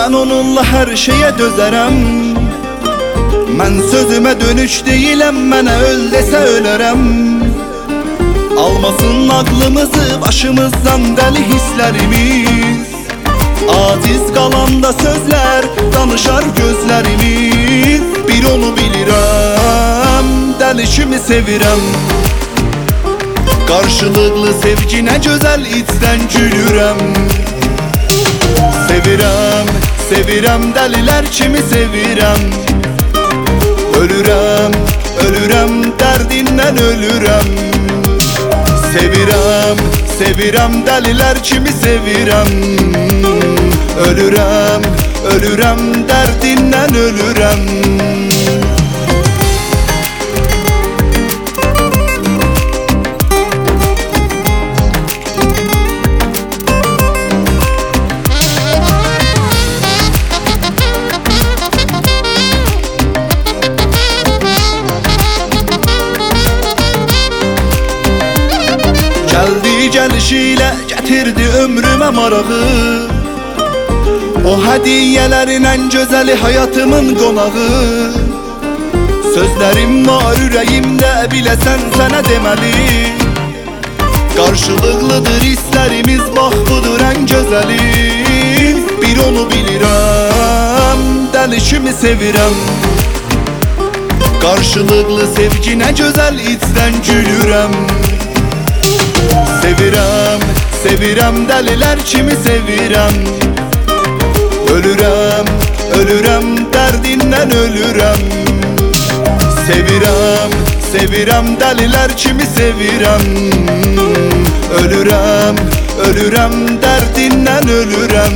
mən onunla hər şeyə dözərəm. Mən sözümə dönüş deyiləm, mənə öl desə ölərəm. Almasın aklımızı başımızdan dəli hisslərimiz. Aciz qalanda sözlər danışar gözlərimiz. Bir onu bilirəm, dəli kimi sevirəm. Qarşılıqlı sevgi nə gözəl, içdən gülürəm. Sevirəm, sevirəm, dəlilər kimi sevirəm. Ölürəm, ölürəm, dərdindən ölürəm. Sevirəm, sevirəm, dəlilər kimi sevirəm. Ölürəm, ölürəm, dərdindən ölürəm. Gəldi gəlişiyle gətirdi ömrümə marağı. O hədiyələrin ən gözəli həyatımın qonağı. Sözlərim var ürəyimdə, biləsən sənə deməli. Qarşılıqlıdır hisslərimiz, bax budur ən gözəli. Bir onu bilirəm, dəli kimi sevirəm. Qarşılıqlı sevgi nə gözəl, içdən gülürəm. Sevirəm, sevirəm, dəlilər kimi sevirəm. Ölürəm, ölürəm, dərdindən ölürəm. Sevirəm, sevirəm, dəlilər kimi sevirəm. Ölürəm, ölürəm, dərdindən ölürəm.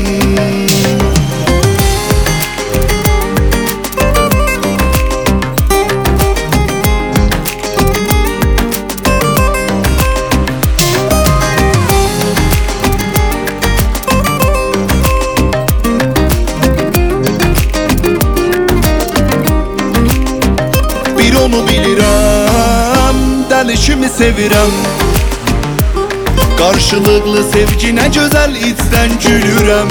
Onu bilirəm, dəli kimi sevirəm. Qarşılıqlı sevgi nə gözəl, içdən gülürəm.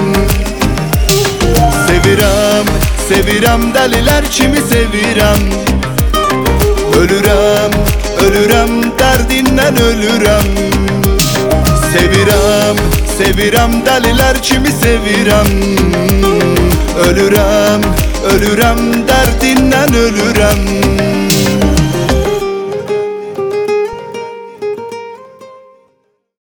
Sevirəm, sevirəm, dəlilər kimi sevirəm. Ölürəm, ölürəm, dərdindən ölürəm. Sevirəm, sevirəm, dəlilər kimi sevirəm. Ölürəm, ölürəm, dərdindən ölürəm.